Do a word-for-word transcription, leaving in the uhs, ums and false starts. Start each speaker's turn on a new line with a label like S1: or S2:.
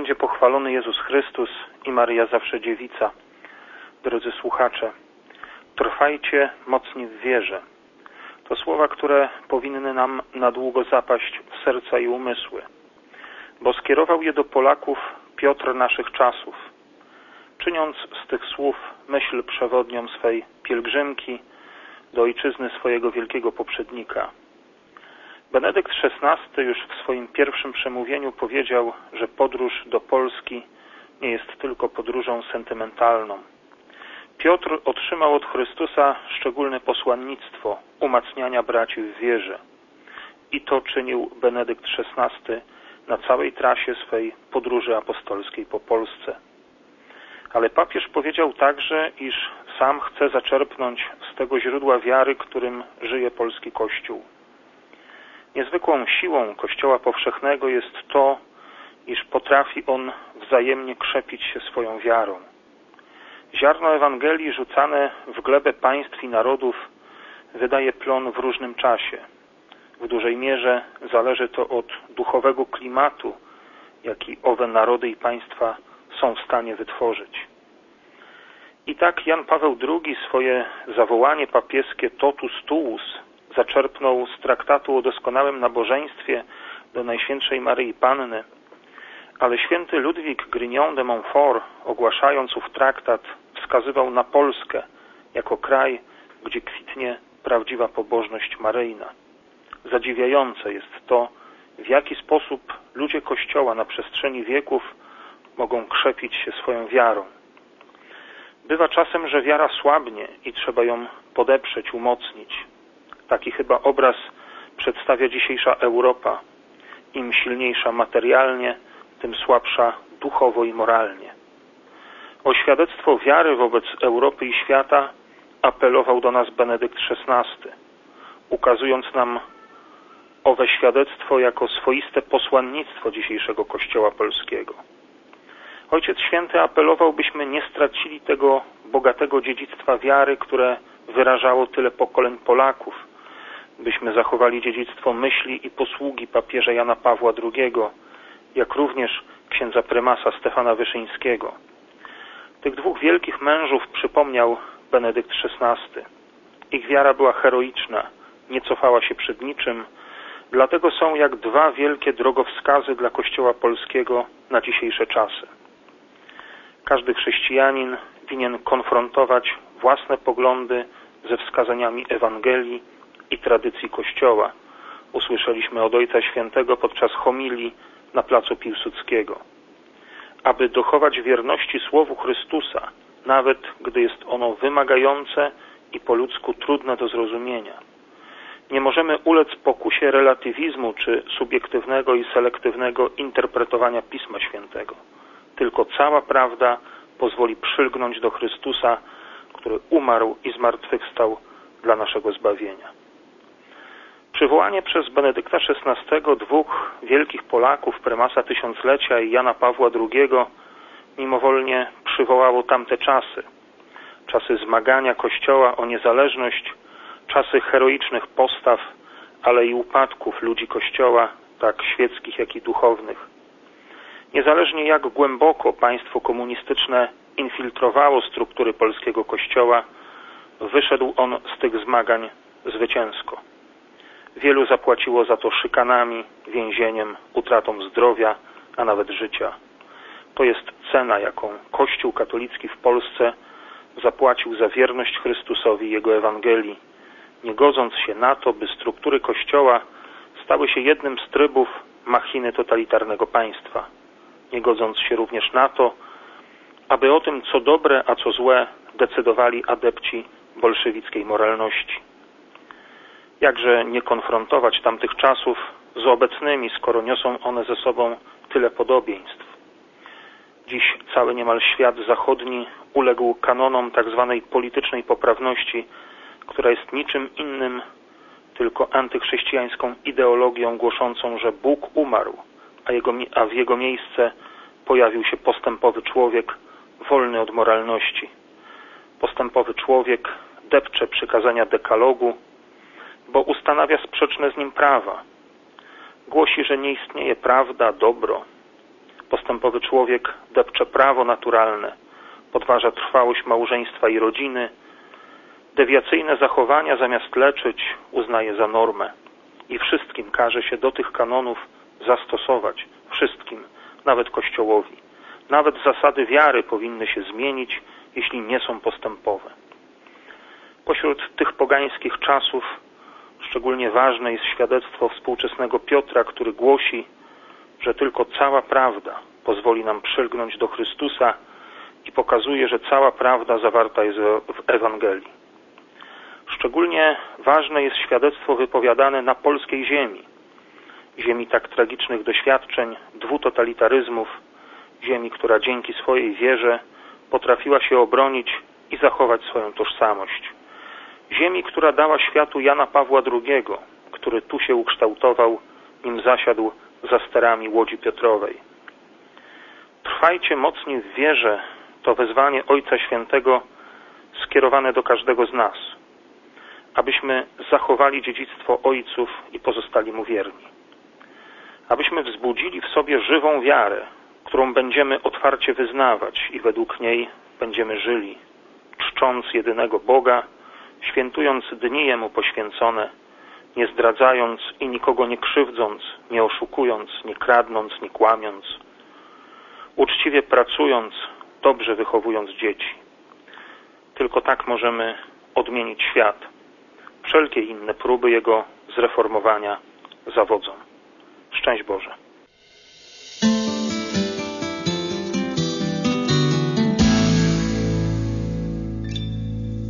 S1: będzie pochwalony Jezus Chrystus i Maryja zawsze Dziewica. Drodzy słuchacze, trwajcie mocni w wierze. To słowa, które powinny nam na długo zapaść w serca i umysły, bo skierował je do Polaków Piotr naszych czasów, czyniąc z tych słów myśl przewodnią swej pielgrzymki do ojczyzny swojego wielkiego poprzednika. Benedykt szesnasty już w swoim pierwszym przemówieniu powiedział, że podróż do Polski nie jest tylko podróżą sentymentalną. Piotr otrzymał od Chrystusa szczególne posłannictwo umacniania braci w wierze. I to czynił Benedykt szesnasty na całej trasie swej podróży apostolskiej po Polsce. Ale papież powiedział także, iż sam chce zaczerpnąć z tego źródła wiary, którym żyje polski Kościół. Niezwykłą siłą Kościoła powszechnego jest to, iż potrafi on wzajemnie krzepić się swoją wiarą. Ziarno Ewangelii rzucane w glebę państw i narodów wydaje plon w różnym czasie. W dużej mierze zależy to od duchowego klimatu, jaki owe narody i państwa są w stanie wytworzyć. I tak Jan Paweł drugi swoje zawołanie papieskie Totus Tuus zaczerpnął z traktatu o doskonałym nabożeństwie do Najświętszej Maryi Panny, ale święty Ludwik Grignon de Montfort, ogłaszając ów traktat, wskazywał na Polskę jako kraj, gdzie kwitnie prawdziwa pobożność maryjna. Zadziwiające jest to, w jaki sposób ludzie Kościoła na przestrzeni wieków mogą krzepić się swoją wiarą. Bywa czasem, że wiara słabnie i trzeba ją podeprzeć, umocnić. Taki chyba obraz przedstawia dzisiejsza Europa. Im silniejsza materialnie, tym słabsza duchowo i moralnie. O świadectwo wiary wobec Europy i świata apelował do nas Benedykt szesnasty, ukazując nam owe świadectwo jako swoiste posłannictwo dzisiejszego Kościoła polskiego. Ojciec Święty apelował, byśmy nie stracili tego bogatego dziedzictwa wiary, które wyrażało tyle pokoleń Polaków, byśmy zachowali dziedzictwo myśli i posługi papieża Jana Pawła drugiego, jak również księdza prymasa Stefana Wyszyńskiego. Tych dwóch wielkich mężów przypomniał Benedykt szesnasty. Ich wiara była heroiczna, nie cofała się przed niczym, dlatego są jak dwa wielkie drogowskazy dla Kościoła polskiego na dzisiejsze czasy. Każdy chrześcijanin winien konfrontować własne poglądy ze wskazaniami Ewangelii i tradycji Kościoła. Usłyszeliśmy od Ojca Świętego podczas homilii na placu Piłsudskiego. Aby dochować wierności Słowu Chrystusa, nawet gdy jest ono wymagające i po ludzku trudne do zrozumienia. Nie możemy ulec pokusie relatywizmu czy subiektywnego i selektywnego interpretowania Pisma Świętego. Tylko cała prawda pozwoli przylgnąć do Chrystusa, który umarł i zmartwychwstał dla naszego zbawienia. Przywołanie przez Benedykta szesnastego dwóch wielkich Polaków, prymasa tysiąclecia i Jana Pawła drugiego, mimowolnie przywołało tamte czasy. Czasy zmagania Kościoła o niezależność, czasy heroicznych postaw, ale i upadków ludzi Kościoła, tak świeckich, jak i duchownych. Niezależnie jak głęboko państwo komunistyczne infiltrowało struktury polskiego Kościoła, wyszedł on z tych zmagań zwycięsko. Wielu zapłaciło za to szykanami, więzieniem, utratą zdrowia, a nawet życia. To jest cena, jaką Kościół katolicki w Polsce zapłacił za wierność Chrystusowi i Jego Ewangelii, nie godząc się na to, by struktury Kościoła stały się jednym z trybów machiny totalitarnego państwa. Nie godząc się również na to, aby o tym, co dobre, a co złe, decydowali adepci bolszewickiej moralności. Jakże nie konfrontować tamtych czasów z obecnymi, skoro niosą one ze sobą tyle podobieństw. Dziś cały niemal świat zachodni uległ kanonom tzw. politycznej poprawności, która jest niczym innym, tylko antychrześcijańską ideologią głoszącą, że Bóg umarł, a, jego, a w jego miejsce pojawił się postępowy człowiek wolny od moralności. Postępowy człowiek depcze przykazania dekalogu, bo ustanawia sprzeczne z nim prawa. Głosi, że nie istnieje prawda, dobro. Postępowy człowiek depcze prawo naturalne, podważa trwałość małżeństwa i rodziny, dewiacyjne zachowania zamiast leczyć uznaje za normę i wszystkim każe się do tych kanonów zastosować, wszystkim, nawet Kościołowi. Nawet zasady wiary powinny się zmienić, jeśli nie są postępowe. Pośród tych pogańskich czasów szczególnie ważne jest świadectwo współczesnego Piotra, który głosi, że tylko cała prawda pozwoli nam przylgnąć do Chrystusa i pokazuje, że cała prawda zawarta jest w Ewangelii. Szczególnie ważne jest świadectwo wypowiadane na polskiej ziemi, ziemi tak tragicznych doświadczeń, dwutotalitaryzmów, ziemi, która dzięki swojej wierze potrafiła się obronić i zachować swoją tożsamość. Ziemi, która dała światu Jana Pawła drugiego, który tu się ukształtował, nim zasiadł za sterami Łodzi Piotrowej. Trwajcie mocni w wierze, to wezwanie Ojca Świętego skierowane do każdego z nas, abyśmy zachowali dziedzictwo ojców i pozostali mu wierni. Abyśmy wzbudzili w sobie żywą wiarę, którą będziemy otwarcie wyznawać i według niej będziemy żyli, czcząc jedynego Boga, świętując dni Jemu poświęcone, nie zdradzając i nikogo nie krzywdząc, nie oszukując, nie kradnąc, nie kłamiąc, uczciwie pracując, dobrze wychowując dzieci. Tylko tak możemy odmienić świat. Wszelkie inne próby jego zreformowania zawodzą. Szczęść Boże.